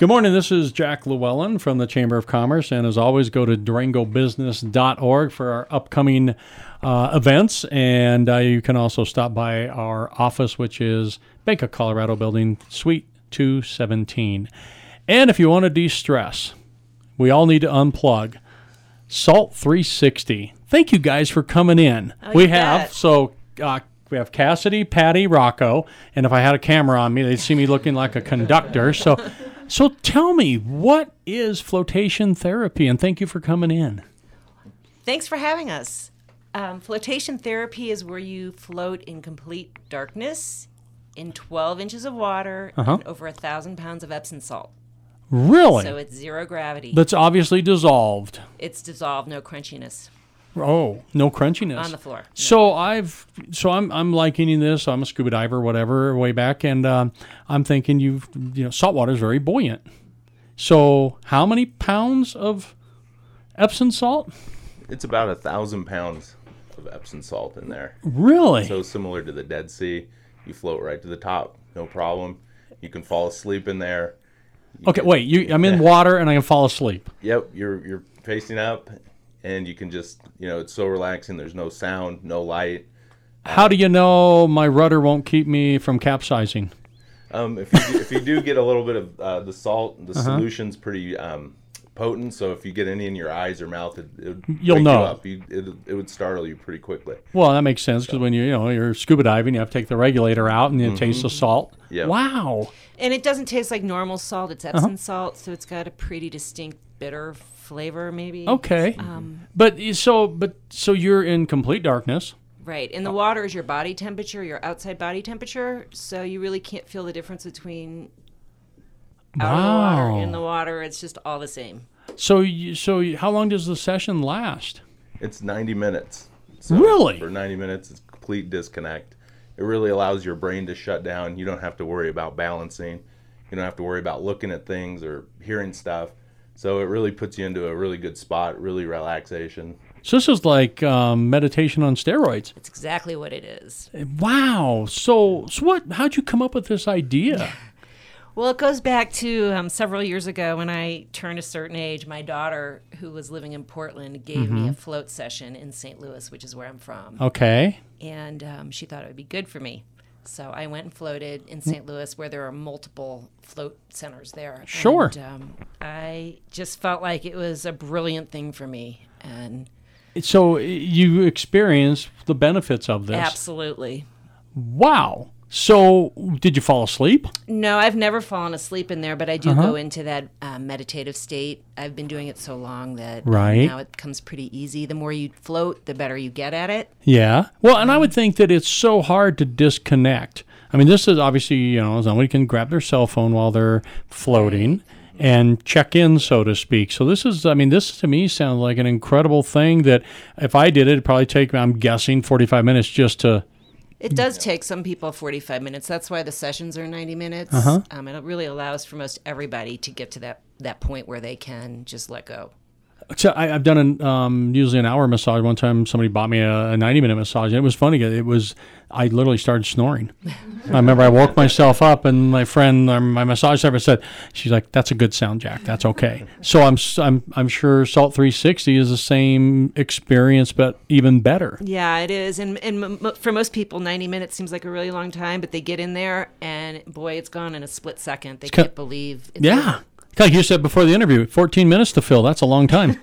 Good morning. This is Jack Llewellyn from the Chamber of Commerce. And as always, go to durangobusiness.org for our upcoming events. And you can also stop by our office, which is Bank of Colorado Building, Suite 217. And if you want to de-stress, we all need to unplug. Salt 360. Thank you guys for coming in. Oh, we you have, bet. so we have Cassidy, Patty, Rocco, and if I had a camera on me, they'd see me looking like a conductor. So tell me, what is flotation therapy? And thank you for coming in. Thanks for having us. Flotation therapy is where you float in complete darkness in 12 inches of water and over 1,000 pounds of Epsom salt. Really? So it's zero gravity. That's obviously dissolved. It's dissolved, no crunchiness Oh, no crunchiness on the floor. So I'm likening this. I'm a scuba diver, whatever, way back, and I'm thinking salt water is very buoyant. So how many pounds of Epsom salt? It's about 1,000 pounds of Epsom salt in there. Really? So similar to the Dead Sea, you float right to the top, no problem. You can fall asleep in there. Okay, wait. I'm in water and I can fall asleep. Yep, you're facing up, and you can just, it's so relaxing. There's no sound, no light. How do you know my rudder won't keep me from capsizing? If you do get a little bit of the salt, the solution's pretty potent. So if you get any in your eyes or mouth, it would You'll wake know. you up. It would startle you pretty quickly. Well, that makes sense because when you're scuba diving, you have to take the regulator out and you taste the salt. Yep. Wow. And it doesn't taste like normal salt. It's Epsom salt, so it's got a pretty distinct bitter flavor, maybe. Okay. But you're in complete darkness. Right. And the water is your body temperature, your outside body temperature, so you really can't feel the difference between out of the water, in the water. It's just all the same. So how long does the session last? It's 90 minutes. So Really? For 90 minutes, it's complete disconnect. It really allows your brain to shut down. You don't have to worry about balancing. You don't have to worry about looking at things or hearing stuff. So it really puts you into a really good spot, really relaxation. So this is like meditation on steroids. It's exactly what it is. Wow. So how'd you come up with this idea? Well, it goes back to several years ago when I turned a certain age. My daughter, who was living in Portland, gave me a float session in St. Louis, which is where I'm from. Okay. And she thought it would be good for me. So I went and floated in St. Louis, where there are multiple float centers there. Sure. And I just felt like it was a brilliant thing for me. And So you experienced the benefits of this. absolutely. Wow. So did you fall asleep? No, I've never fallen asleep in there, but I do go into that meditative state. I've been doing it so long that Right. now it becomes pretty easy. The more you float, the better you get at it. Yeah. Well, and I would think that it's so hard to disconnect. I mean, this is obviously, somebody can grab their cell phone while they're floating and check in, so to speak. So this to me sounds like an incredible thing that if I did it, it'd probably take, I'm guessing, 45 minutes just to... It does take some people 45 minutes. That's why the sessions are 90 minutes. And it really allows for most everybody to get to that point where they can just let go. So I've done usually an hour massage. One time somebody bought me a 90-minute massage, and it was funny. I literally started snoring. I remember I woke myself up, and my friend, my massage therapist said, she's like, "That's a good sound, Jack. That's okay." So I'm sure Salt 360 is the same experience, but even better. Yeah, it is. And for most people, 90 minutes seems like a really long time, but they get in there, and boy, it's gone in a split second. They can't believe it's Yeah. over. Like you said before the interview, 14 minutes to fill. That's a long time.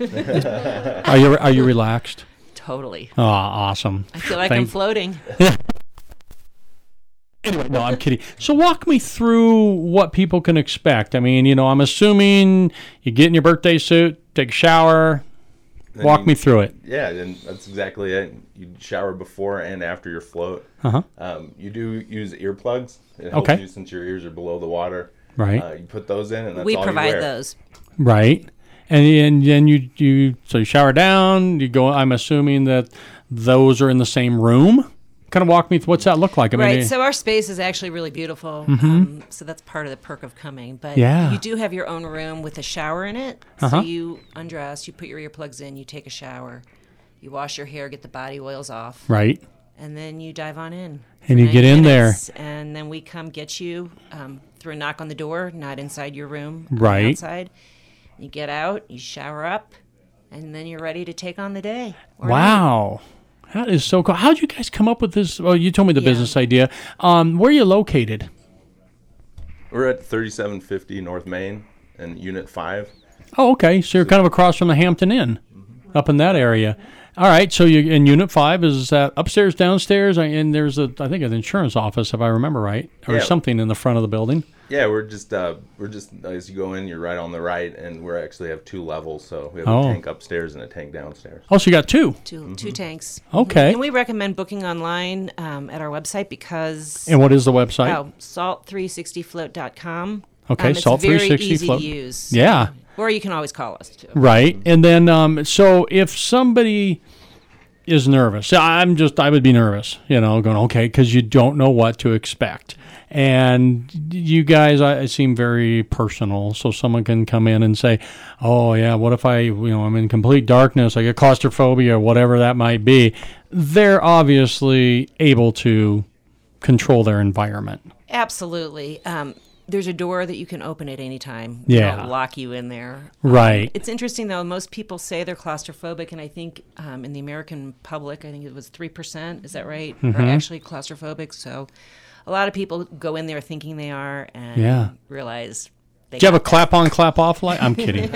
Are you relaxed? Totally. Oh, awesome. I feel like I'm floating. Anyway, no, I'm kidding. So walk me through what people can expect. I mean, I'm assuming you get in your birthday suit, take a shower, walk me through it. Yeah, and that's exactly it. You shower before and after your float. You do use earplugs. It helps you since your ears are below the water. Right. You put those in, and that's We all provide you wear. those. Right. And then you shower down, you go, I'm assuming that those are in the same room. Kind of walk me through, what's that look like? Right, so our space is actually really beautiful, so that's part of the perk of coming. But Yeah. you do have your own room with a shower in it. So you undress, you put your earplugs in, you take a shower, you wash your hair, get the body oils off, Right. and then you dive on in. And for you get 90 in there. minutes, and then we come get you through a knock on the door, not inside your room, Right. outside. You get out, you shower up, and then you're ready to take on the day. or night. Wow. That is so cool. How'd you guys come up with this? Well, you told me the Yeah. business idea. Where are you located? We're at 3750 North Main and Unit 5. Oh, okay. So you're kind of across from the Hampton Inn, up in that area. All right. So you in Unit 5, is that upstairs, downstairs? And there's I think an insurance office, if I remember right, or Yeah. something in the front of the building. Yeah, we're just as you go in, you're right on the right, and we actually have 2 levels. So we have Oh. a tank upstairs and a tank downstairs. Oh, so you got 2. Two tanks. Okay. And we recommend booking online at our website because And what is the website? salt360float.com. Okay, it's Salt very 360 easy Float. to use. Yeah. Or you can always call us too. Right. And then, so if somebody is nervous, I would be nervous, going, okay, because you don't know what to expect. And you guys, I seem very personal. So someone can come in and say, oh, yeah, what if I'm in complete darkness, I get claustrophobia, or whatever that might be. They're obviously able to control their environment. Absolutely. There's a door that you can open at any time. Yeah. They'll lock you in there. Right. It's interesting, though. Most people say they're claustrophobic, and I think in the American public, I think it was 3%, is that right? Mm-hmm. Are actually claustrophobic. So a lot of people go in there thinking they are and Yeah. realize they Do you have a got that. clap on, clap off light? I'm kidding.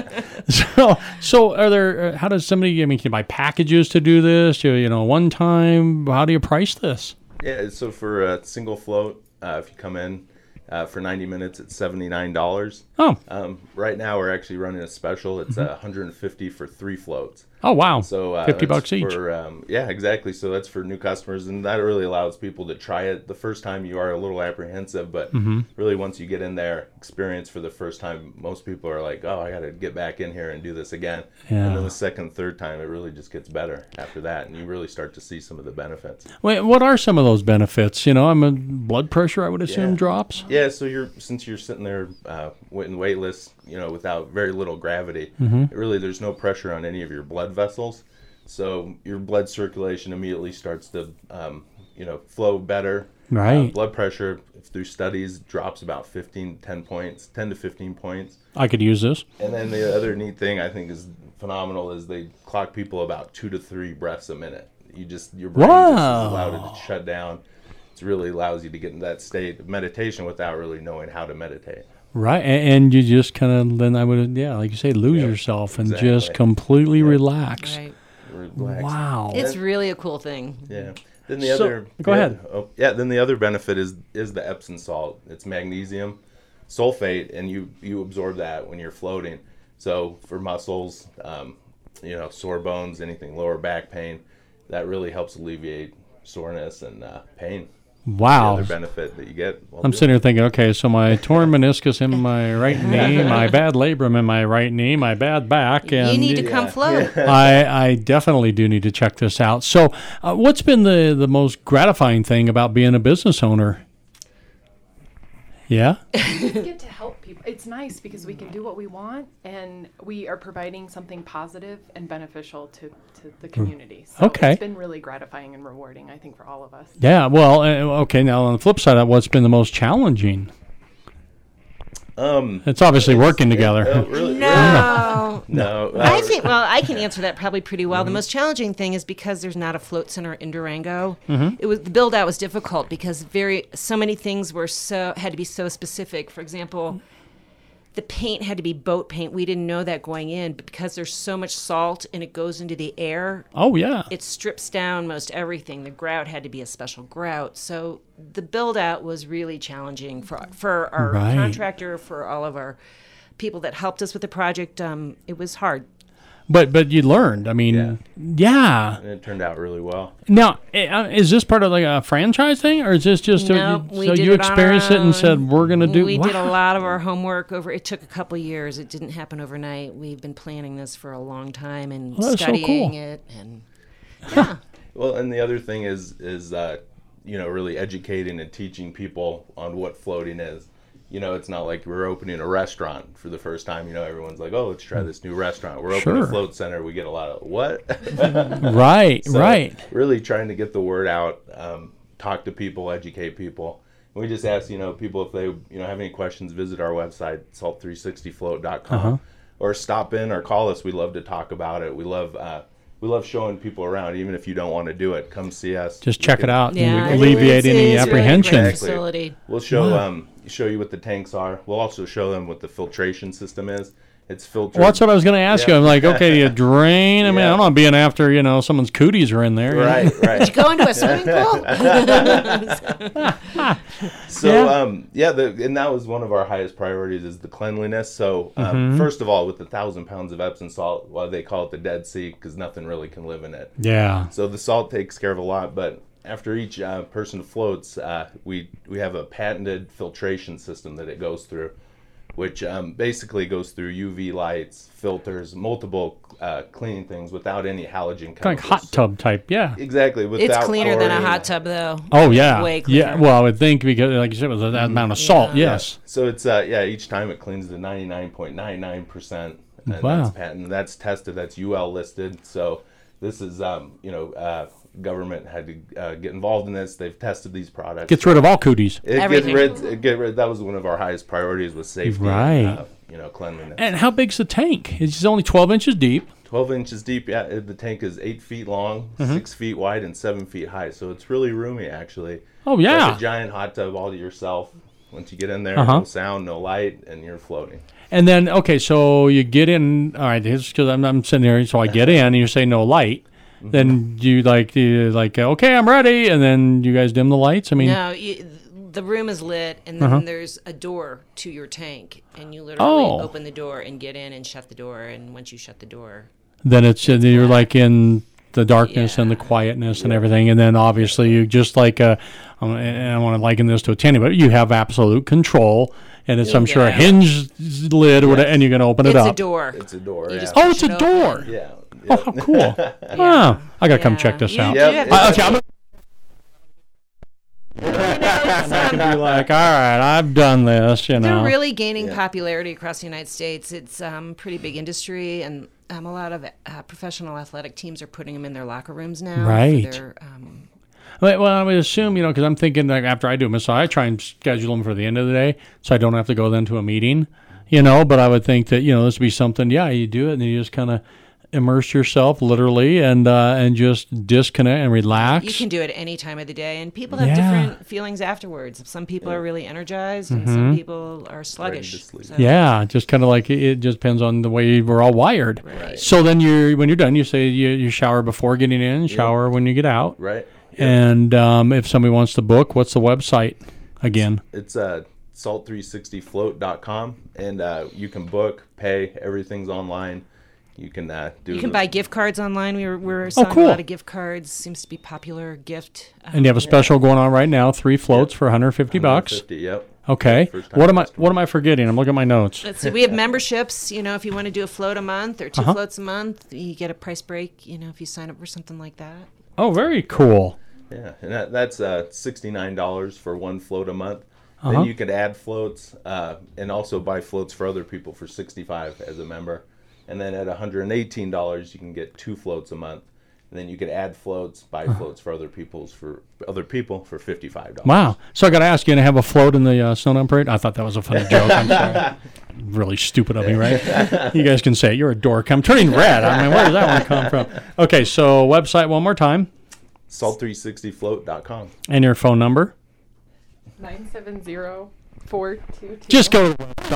So are there? How does somebody? Can you buy packages to do this? One time. How do you price this? Yeah, so for a single float, if you come in for 90 minutes, it's $79. Oh, Right now, we're actually running a special. It's $150 for 3 floats. oh wow. So $50 that's each. For, yeah, exactly. So that's for new customers, and that really allows people to try it. The first time you are a little apprehensive, but really once you get in there, experience for the first time, most people are like, "Oh, I got to get back in here and do this again." Yeah. And then the second, third time, it really just gets better after that, and you really start to see some of the benefits. Wait, what are some of those benefits? I'm a blood pressure. I would assume Yeah. drops. Yeah, so since you're sitting there waiting waitlist, without very little gravity, really there's no pressure on any of your blood vessels, so your blood circulation immediately starts to flow better. Right. Blood pressure through studies drops about 10 to 15 points. I could use this. And then the other neat thing I think is phenomenal is they clock people about 2 to 3 breaths a minute. Your brain just Wow. is allowed to shut down. It really allows you to get in that state of meditation without really knowing how to meditate. Right, and you just kind of then I would like you say lose yourself and just exactly. completely relax. Right. Relax. Wow. It's really a cool thing. Yeah. Then the So- other go ahead. Then the other benefit is the Epsom salt. It's magnesium sulfate, and you absorb that when you're floating. So for muscles, sore bones, anything lower back pain, that really helps alleviate soreness and pain. Wow. The other benefit that you get. I'm sitting here thinking, okay, so my torn meniscus in my right knee, my bad labrum in my right knee, my bad back, and You need to come float. I definitely do need to check this out. So, what's been the most gratifying thing about being a business owner? Yeah. Get to help people. It's nice because we can do what we want, and we are providing something positive and beneficial to the community. So Okay. it's been really gratifying and rewarding, I think, for all of us. Yeah. Well, okay. Now on the flip side of what's been the most challenging? It's obviously working together. Really, No. no. I think, well, I can answer that probably pretty well. The most challenging thing is because there's not a float center in Durango. The build out was difficult because so many things had to be so specific. For example, the paint had to be boat paint. We didn't know that going in, but because there's so much salt and it goes into the air, Oh yeah. it strips down most everything. The grout had to be a special grout. So the build out was really challenging for our Right. contractor, for all of our people that helped us with the project. It was hard. But you learned. I mean, yeah. And it turned out really well. Now, is this part of like a franchise thing, or is this just No, we so did you it on our experienced it and own. said we're going to do? We did a Wow. lot of our homework over. It took a couple years. It didn't happen overnight. We've been planning this for a long time and Well, that's so studying cool. it, and yeah, Well, and the other thing is really educating and teaching people on what floating is. It's not like we're opening a restaurant for the first time. Everyone's like, "Oh, let's try this new restaurant." We're opening Sure. a float center. We get a lot of what? Right, So right. Really trying to get the word out, talk to people, educate people, We just ask, people if they, have any questions, visit our website, salt360float.com, or stop in or call us. We love to talk about it. We love showing people around, even if you don't want to do it. Come see us. Just check it out. Yeah, and alleviate any apprehension. Really great facility. We'll show you what the tanks are. We'll also show them what the filtration system is. It's filtered. Well, that's what I was going to ask you. I'm like, okay, you drain. I mean, I'm not being after, someone's cooties are in there. Right. Did you go into a swimming pool? And that was one of our highest priorities is the cleanliness. So first of all, with the 1,000 pounds of Epsom salt, they call it the Dead Sea because nothing really can live in it. Yeah. So the salt takes care of a lot, but after each person floats, we have a patented filtration system that it goes through, which basically goes through UV lights, filters, multiple cleaning things without any halogen chemicals. Kind of like hot tub type, yeah. Exactly. It's cleaner than a hot tub, though. Oh, yeah. Way cleaner. Yeah, well, I would think because, like you said, with that amount of salt, yes. So it's, each time it cleans to 99.99%. And Wow. That's patented. That's tested. That's UL listed. So this is, government had to get involved in this. They've tested these products. Gets rid of all cooties. Everything. That was one of our highest priorities was safety. Right. Cleanliness. And how big's the tank? It's only 12 inches deep. 12 inches deep. Yeah, the tank is 8 feet long, 6 feet wide, and 7 feet high. So it's really roomy, actually. Oh, It's yeah. like a giant hot tub all to yourself. Once you get in there, no sound, no light, and you're floating. And then, okay, so you get in. All right, because I'm sitting here, so I get in, and you say no light. Then you okay, I'm ready, and then you guys dim the lights. I mean, No, the room is lit, and then there's a door to your tank, and you literally open the door and get in and shut the door. And once you shut the door, then you're like in the darkness and the quietness and everything. And then obviously you just like and I want to liken this to a tanning, but you have absolute control. And it's, I'm sure, a hinge lid, and you can open it up. It's a door. It's a door. You Yeah. just Oh, push it's a it door. open. Yeah. Oh, how cool. Wow. I got to come check this out. Yep. Okay, I'm I can be like, all right, I've done this, They're really gaining popularity across the United States. It's pretty big industry, and a lot of professional athletic teams are putting them in their locker rooms now. Right. For their, Well, I would assume, because I'm thinking like after I do a massage, I try and schedule them for the end of the day so I don't have to go then to a meeting, but I would think that, this would be something, you do it and you just kind of immerse yourself literally and just disconnect and relax. you can do it any time of the day, and people have different feelings afterwards. Some people are really energized, and some people are sluggish. So. Yeah, just kind of like it just depends on the way we're all wired. Right. So then when you're done, you say you shower before getting in, shower when you get out. Right. And if somebody wants to book, what's the website again? It's salt360float.com, and you can book, pay, everything's online. You can You can buy gift cards online. We're selling a lot of gift cards. Seems to be popular gift. And you have a special going on right now, 3 floats for $150. $150, yep. Okay. What am I forgetting? I'm looking at my notes. Let's see. We have memberships. If you want to do a float a month or 2 floats a month, you get a price break. If you sign up for something like that. Oh, very cool. Yeah, and that's $69 for 1 float a month. Then you could add floats and also buy floats for other people for $65 as a member. And then at $118, you can get 2 floats a month. And then you could add floats, buy floats for other people for $55. Wow. So I got to ask, you going to have a float in the Snowdown Parade? I thought that was a funny joke. I'm sorry. Really stupid of me, right? You guys can say it. You're a dork. I'm turning red. I mean, where does that one come from? Okay, so website one more time. Salt360float.com. And your phone number? 970-422. Just go.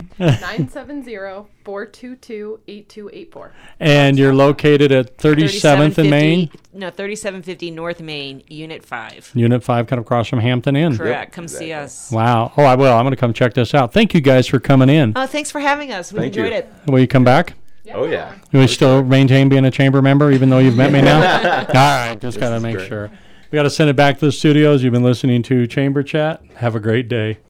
970-422-8284. And you're located at 37th and Main? No, 3750 North Main, Unit 5. Unit 5, kind of across from Hampton Inn. Correct. Come see us. Wow. Oh, I will. I'm going to come check this out. Thank you guys for coming in. Oh, thanks for having us. We Thank enjoyed you. it. Will you come back? Oh, yeah. You will still maintain being a chamber member even though you've met me now? All right. Just got to make sure. We got to send it back to the studios. You've been listening to Chamber Chat. Have a great day.